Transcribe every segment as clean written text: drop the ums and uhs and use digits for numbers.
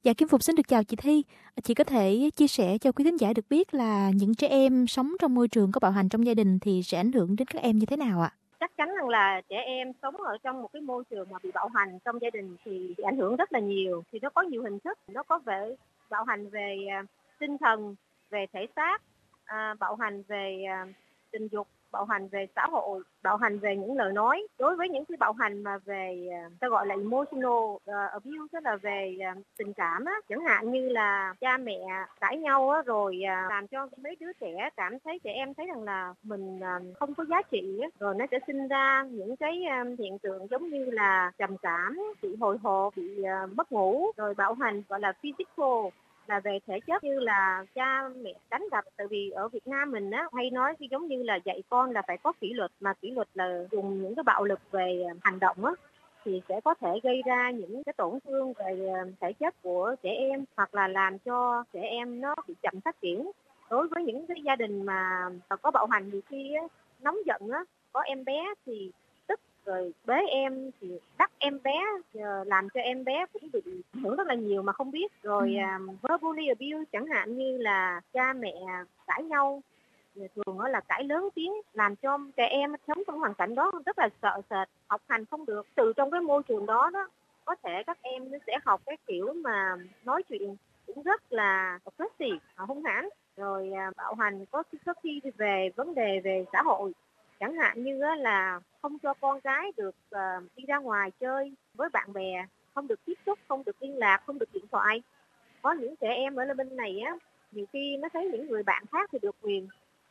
Dạ Kim Phục xin được chào chị Thi. Chị có thể chia sẻ cho quý thính giả được biết là những trẻ em sống trong môi trường có bạo hành trong gia đình thì sẽ ảnh hưởng đến các em như thế nào ạ? Chắc chắn rằng là trẻ em sống ở trong một cái môi trường mà bị bạo hành trong gia đình thì ảnh hưởng rất là nhiều. Thì nó có nhiều hình thức, nó có về bạo hành về tinh thần, về thể xác, bạo hành về tình dục, bạo hành về xã hội, bạo hành về những lời nói. Đối với những cái bạo hành mà về ta gọi là emotional abuse, tức là về tình cảm á, chẳng hạn như là cha mẹ cãi nhau á, rồi làm cho mấy đứa trẻ cảm thấy, trẻ em thấy rằng là mình không có giá trị á, rồi nó sẽ sinh ra những cái hiện tượng giống như là trầm cảm, bị hồi hộp, bị mất ngủ, rồi bạo hành gọi là physical là về thể chất như là cha mẹ đánh đập. Tại vì ở Việt Nam mình á hay nói cái giống như là dạy con là phải có kỷ luật, mà kỷ luật là dùng những cái bạo lực về hành động á thì sẽ có thể gây ra những cái tổn thương về thể chất của trẻ em, hoặc là làm cho trẻ em nó bị chậm phát triển. Đối với những cái gia đình mà có bạo hành, nhiều khi á, nóng giận á, có em bé thì tức rồi bế em thì đắp em bé, làm cho em bé cũng bị ảnh hưởng rất là nhiều mà không biết. Rồi verbally abuse, chẳng hạn như là cha mẹ cãi nhau, thường là cãi lớn tiếng, làm cho trẻ em sống trong hoàn cảnh đó rất là sợ sệt, học hành không được. Từ trong cái môi trường đó đó, có thể các em nó sẽ học cái kiểu mà nói chuyện cũng rất là aggressive, hung hãn. Rồi bạo hành có khi về vấn đề về xã hội, chẳng hạn như là không cho con cái được đi ra ngoài chơi với bạn bè, không được tiếp xúc, không được liên lạc, không được điện thoại. Có những trẻ em ở bên này á, nhiều khi nó thấy những người bạn khác thì được quyền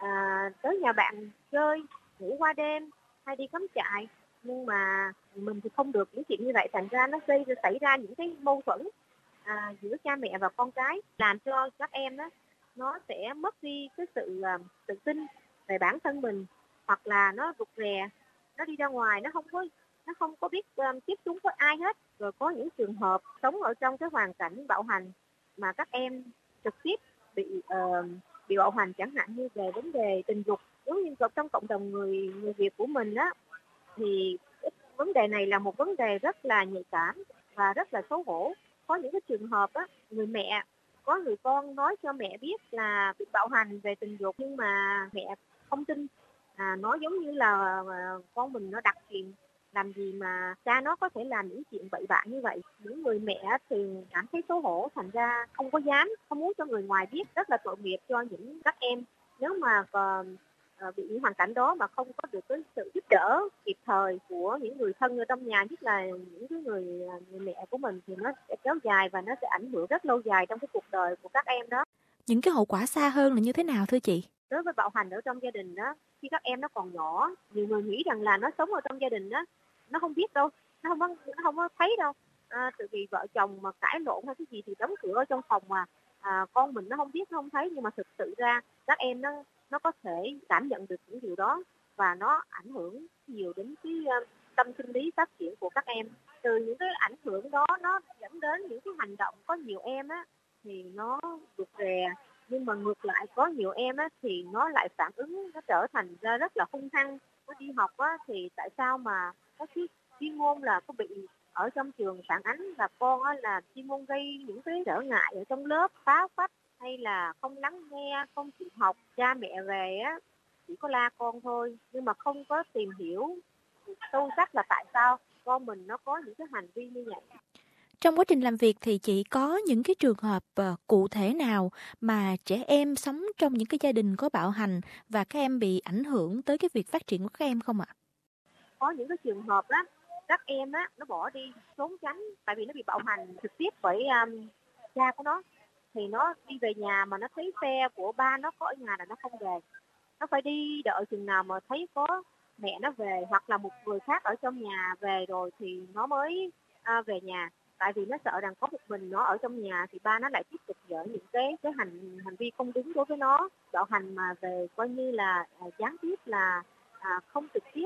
tới nhà bạn chơi, ngủ qua đêm hay đi cắm trại, nhưng mà mình thì không được những chuyện như vậy. Thành ra nó xảy ra những cái mâu thuẫn giữa cha mẹ và con cái, làm cho các em đó nó sẽ mất đi cái sự tự tin về bản thân mình, hoặc là nó rụt rè, nó đi ra ngoài nó không có biết tiếp xúc với ai hết. Rồi có những trường hợp sống ở trong cái hoàn cảnh bạo hành mà các em trực tiếp bị bạo hành, chẳng hạn như về vấn đề tình dục. Giống như trong cộng đồng người Việt của mình á, thì vấn đề này là một vấn đề rất là nhạy cảm và rất là xấu hổ. Có những cái trường hợp á, người mẹ có người con nói cho mẹ biết là bị bạo hành về tình dục, nhưng mà mẹ không tin, nói giống như là con mình nó đặc quyền, làm gì mà cha nó có thể làm những chuyện bậy bạ như vậy. Những người mẹ thì cảm thấy xấu hổ, thành ra không có dám, không muốn cho người ngoài biết. Rất là tội nghiệp cho những các em nếu mà bị những hoàn cảnh đó mà không có được cái sự giúp đỡ kịp thời của những người thân ở trong nhà, nhất là những cái người mẹ của mình, thì nó sẽ kéo dài và nó sẽ ảnh hưởng rất lâu dài trong cái cuộc đời của các em đó. Những cái hậu quả xa hơn là như thế nào thưa chị? Đối với bạo hành ở trong gia đình đó, khi các em nó còn nhỏ, nhiều người nghĩ rằng là nó sống ở trong gia đình đó, nó không biết đâu, nó không có thấy đâu. Tự vì vợ chồng mà cãi lộn hay cái gì thì đóng cửa ở trong phòng mà con mình nó không biết, nó không thấy, nhưng mà thực sự ra các em nó có thể cảm nhận được những điều đó, và nó ảnh hưởng nhiều đến cái tâm sinh lý phát triển của các em. Từ những cái ảnh hưởng đó nó dẫn đến những cái hành động. Có nhiều em á thì nó rụt rè, nhưng mà ngược lại có nhiều em á thì nó lại phản ứng, nó trở thành ra rất là hung hăng. Nó đi học á thì tại sao mà có chuyên môn là có bị ở trong trường phản ánh là con á là chuyên môn gây những cái trở ngại ở trong lớp, phá phách hay là không lắng nghe, không chịu học. Cha mẹ về á chỉ có la con thôi, nhưng mà không có tìm hiểu sâu sắc là tại sao con mình nó có những cái hành vi như vậy. Trong quá trình làm việc thì chị có những cái trường hợp cụ thể nào mà trẻ em sống trong những cái gia đình có bạo hành và các em bị ảnh hưởng tới cái việc phát triển của các em không ạ? Có những cái trường hợp á, các em á nó bỏ đi trốn tránh, tại vì nó bị bạo hành trực tiếp bởi cha của nó. Thì nó đi về nhà mà nó thấy xe của ba nó có ở nhà là nó không về, nó phải đi đợi chừng nào mà thấy có mẹ nó về hoặc là một người khác ở trong nhà về rồi thì nó mới về nhà. Tại vì nó sợ rằng có một mình nó ở trong nhà thì ba nó lại tiếp tục dở những cái hành vi không đúng đối với nó. Bạo hành mà về coi như là gián tiếp là không trực tiếp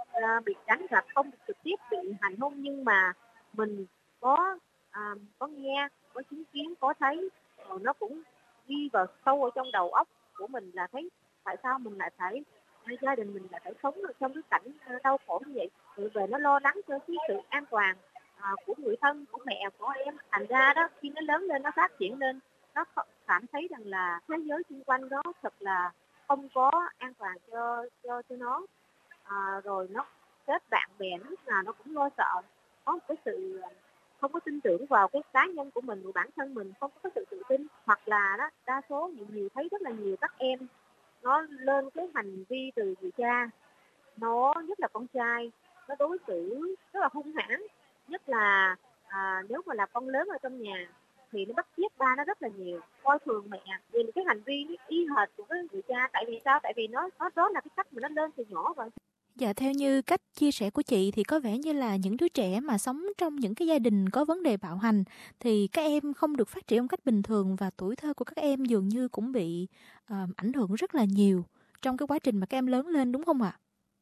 bị đánh đập, không trực tiếp bị hành hung, nhưng mà mình có có nghe, có chứng kiến, có thấy, rồi nó cũng đi vào sâu ở trong đầu óc của mình là thấy tại sao mình lại phải, gia đình mình lại phải sống ở trong cái cảnh đau khổ như vậy. Rồi về nó lo lắng cho cái sự an toàn của người thân, của mẹ, của em. Thành ra đó, khi nó lớn lên, nó phát triển lên, nó cảm thấy rằng là thế giới xung quanh đó thật là không có an toàn cho nó. Rồi nó kết bạn bè lúc nào nó cũng lo sợ, có một cái sự không có tin tưởng vào cái cá nhân của mình, của bản thân mình, không có sự tự tin. Hoặc là đó, đa số nhiều thấy rất là nhiều các em nó lên cái hành vi từ người cha, nó nhất là con trai, nó đối xử rất là hung hãn, nhất là nếu mà là con lớn ở trong nhà thì nó bắt chước ba nó rất là nhiều, coi thường mẹ, nhìn cái hành vi nó y hệt của cái người cha. Tại vì sao? Tại vì nó đó là cái cách mà nó lên từ nhỏ rồi. Dạ, theo như cách chia sẻ của chị thì có vẻ như là những đứa trẻ mà sống trong những cái gia đình có vấn đề bạo hành thì các em không được phát triển một cách bình thường và tuổi thơ của các em dường như cũng bị ảnh hưởng rất là nhiều trong cái quá trình mà các em lớn lên, đúng không ạ?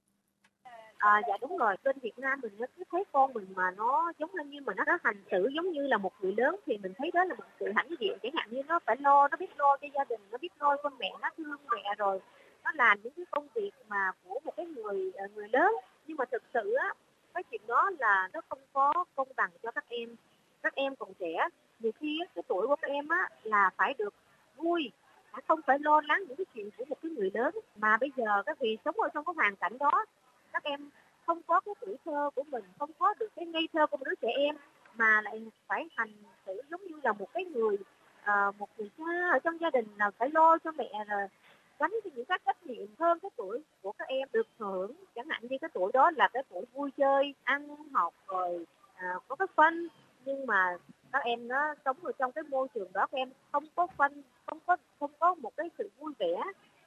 Dạ đúng rồi, bên Việt Nam mình nó cứ thấy con mình mà nó giống như mà nó hành xử giống như là một người lớn thì mình thấy đó là một sự hãnh diện. Chẳng hạn như nó phải lo, nó biết lo cho gia đình, nó biết lo con mẹ, nó thương mẹ, rồi nó làm những cái công việc mà của một cái người lớn. Nhưng mà thực sự á, cái chuyện đó là nó không có công bằng cho các em. Các em còn trẻ, nhiều khi á, cái tuổi của các em á là phải được vui, không phải lo lắng những cái chuyện của một cái người lớn. Mà bây giờ các vị sống ở trong cái hoàn cảnh đó, các em không có cái tuổi thơ của mình, không có được cái ngây thơ của một đứa trẻ em, mà lại phải hành xử giống như là một cái người một người cha ở trong gia đình, là phải lo cho mẹ, rồi gánh cho những các trách nhiệm hơn cái tuổi của các em được hưởng. Chẳng hạn như cái tuổi đó là cái tuổi vui chơi, ăn học, rồi có cái fun. Nhưng mà các em nó sống ở trong cái môi trường đó, các em không có fun, không có một cái sự vui vẻ,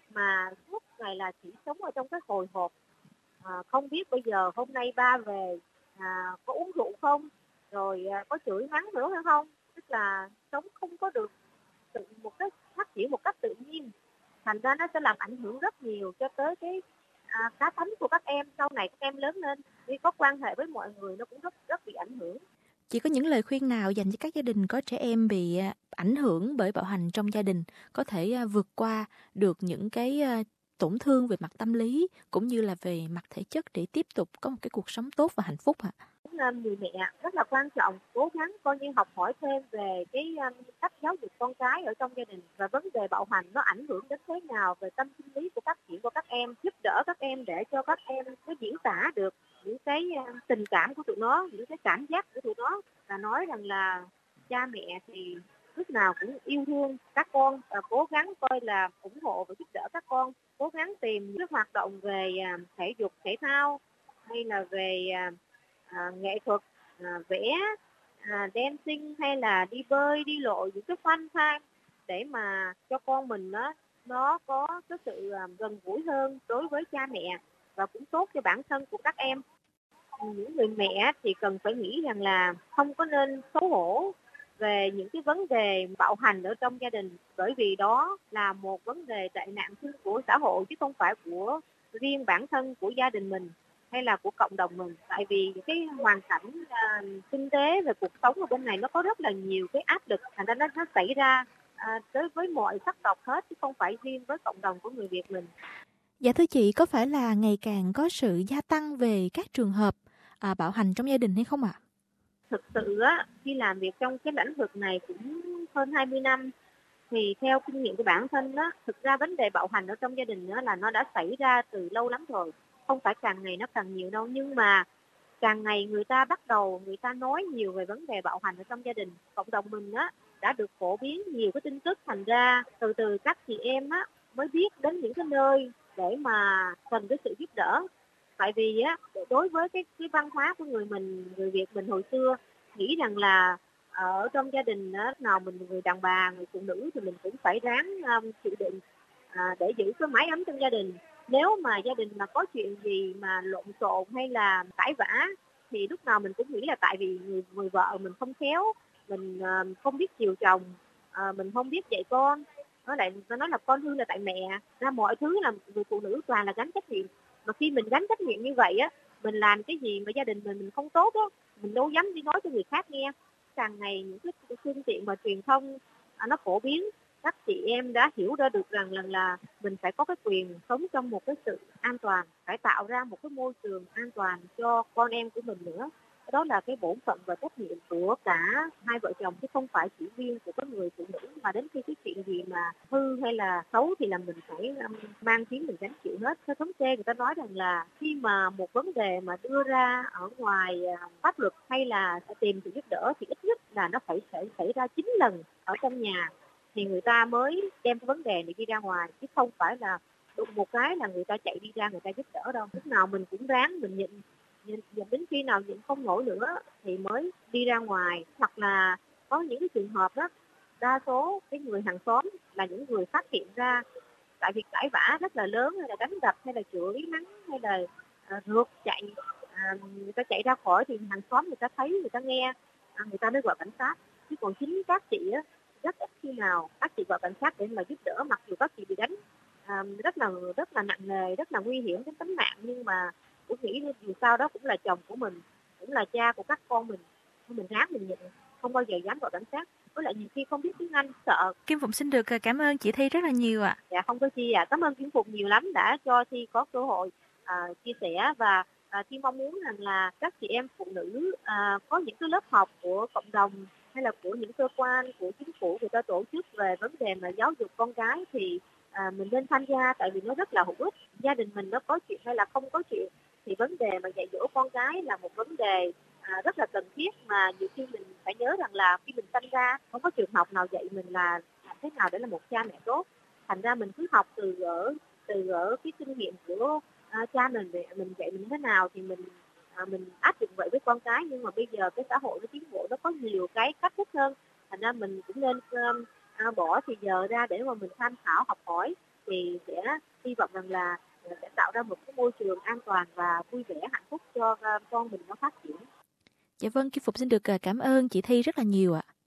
mà suốt ngày là chỉ sống ở trong cái hồi hộp. Không biết bây giờ hôm nay ba về có uống rượu không, rồi có chửi mắng nữa hay không. Tức là sống không có được một cái phát triển một cách tự nhiên. Thành ra nó sẽ làm ảnh hưởng rất nhiều cho tới cái cá tánh của các em. Sau này các em lớn lên đi có quan hệ với mọi người nó cũng rất rất bị ảnh hưởng. Chị có những lời khuyên nào dành cho các gia đình có trẻ em bị ảnh hưởng bởi bạo hành trong gia đình, có thể vượt qua được những cái tổn thương về mặt tâm lý cũng như là về mặt thể chất để tiếp tục có một cái cuộc sống tốt và hạnh phúc ạ? Người mẹ rất là quan trọng, cố gắng coi như học hỏi thêm về cái cách giáo dục con cái ở trong gia đình, và vấn đề bạo hành nó ảnh hưởng đến thế nào về tâm sinh lý của phát triển của các em, giúp đỡ các em để cho các em có diễn tả được những cái tình cảm của tụi nó, những cái cảm giác của tụi nó, và nói rằng là cha mẹ thì lúc nào cũng yêu thương các con, và cố gắng coi là ủng hộ và giúp đỡ các con, cố gắng tìm những hoạt động về thể dục thể thao, hay là về nghệ thuật, vẽ, dancing, hay là đi bơi, đi lội, những cái fun time để mà cho con mình nó có cái sự gần gũi hơn đối với cha mẹ, và cũng tốt cho bản thân của các em. Những người mẹ thì cần phải nghĩ rằng là không có nên xấu hổ về những cái vấn đề bạo hành ở trong gia đình, bởi vì đó là một vấn đề tệ nạn chung của xã hội, chứ không phải của riêng bản thân của gia đình mình hay là của cộng đồng mình. Tại vì cái hoàn cảnh kinh tế và cuộc sống ở bên này nó có rất là nhiều cái áp lực, thành ra nó xảy ra đối với mọi sắc tộc hết, chứ không phải riêng với cộng đồng của người Việt mình. Dạ thưa chị, có phải là ngày càng có sự gia tăng về các trường hợp bạo hành trong gia đình hay không ạ? Thực sự á, khi làm việc trong cái lĩnh vực này cũng hơn 20 năm, thì theo kinh nghiệm của bản thân đó, thực ra vấn đề bạo hành ở trong gia đình nữa là nó đã xảy ra từ lâu lắm rồi, không phải càng ngày nó càng nhiều đâu. Nhưng mà càng ngày người ta bắt đầu người ta nói nhiều về vấn đề bạo hành ở trong gia đình. Cộng đồng mình á đã được phổ biến nhiều cái tin tức, thành ra từ từ các chị em á mới biết đến những cái nơi để mà cần cái sự giúp đỡ. Tại vì á, đối với cái văn hóa của người Việt mình hồi xưa, nghĩ rằng là ở trong gia đình á, nào mình người đàn bà, người phụ nữ thì mình cũng phải ráng chịu đựng để giữ cái mái ấm trong gia đình. Nếu mà gia đình mà có chuyện gì mà lộn xộn hay là cãi vã, thì lúc nào mình cũng nghĩ là tại vì người vợ mình không khéo, mình không biết chiều chồng, mình không biết dạy con. Nó nói là con hư là tại mẹ. Ra mọi thứ là người phụ nữ toàn là gánh trách nhiệm. Mà khi mình gánh trách nhiệm như vậy á, mình làm cái gì mà gia đình mình không tốt á, mình đâu dám đi nói cho người khác nghe. Càng ngày những cái phương tiện mà truyền thông nó phổ biến, các chị em đã hiểu ra được rằng là mình phải có cái quyền sống trong một cái sự an toàn, phải tạo ra một cái môi trường an toàn cho con em của mình nữa. Đó là cái bổn phận và trách nhiệm của cả hai vợ chồng, chứ không phải chỉ riêng của cái người phụ nữ, mà đến khi cái chuyện gì mà hư hay là xấu thì là mình phải mang tiếng mình gánh chịu hết. Theo thống kê người ta nói rằng là khi mà một vấn đề mà đưa ra ở ngoài pháp luật hay là tìm sự giúp đỡ thì ít nhất là nó phải xảy ra 9 lần ở trong nhà thì người ta mới đem cái vấn đề này đi ra ngoài, chứ không phải là đụng một cái là người ta chạy đi ra người ta giúp đỡ đâu. Lúc nào mình cũng ráng mình nhịn đến khi nào nhịn không nổi nữa thì mới đi ra ngoài. Hoặc là có những cái trường hợp đó, đa số cái người hàng xóm là những người phát hiện ra, tại vì cãi vã rất là lớn hay là đánh đập hay là chửi mắng hay là rượt chạy, người ta chạy ra khỏi thì hàng xóm người ta thấy, người ta nghe, người ta mới gọi cảnh sát. Chứ còn chính các chị á, rất ít khi nào các chị gọi cảnh sát để mà giúp đỡ, mặc dù các chị bị đánh rất là nặng nề, rất là nguy hiểm đến tính mạng, nhưng mà tôi nghĩ dù sao đó cũng là chồng của mình, cũng là cha của các con mình ráng mình nhịn, không bao giờ dám gọi cảnh sát. Với lại nhiều khi không biết tiếng Anh sợ. Kim Phụng xin được cảm ơn chị Thi rất là nhiều ạ. Dạ không có chi ạ. Cảm ơn Kim Phụng nhiều lắm đã cho Thi có cơ hội chia sẻ, và Thi mong muốn rằng là các chị em phụ nữ có những cái lớp học của cộng đồng hay là của những cơ quan của chính phủ người ta tổ chức về vấn đề mà giáo dục con cái thì mình nên tham gia, tại vì nó rất là hữu ích. Gia đình mình nó có chuyện hay là không có chuyện thì vấn đề mà dạy dỗ con cái là một vấn đề rất là cần thiết, mà nhiều khi mình phải nhớ rằng là khi mình sinh ra không có trường học nào dạy mình là làm thế nào để là một cha mẹ tốt. Thành ra mình cứ học từ ở cái kinh nghiệm của cha mình, để mình dạy mình thế nào thì mình áp dụng vậy với con cái. Nhưng mà bây giờ cái xã hội nó tiến bộ, nó có nhiều cái cách thức hơn, thành ra mình cũng nên bỏ thì giờ ra để mà mình tham khảo học hỏi, thì sẽ hy vọng rằng là sẽ tạo ra một cái môi trường an toàn và vui vẻ hạnh phúc cho con mình nó phát triển. Dạ vâng, Kim Phụng xin được cảm ơn chị Thi rất là nhiều ạ.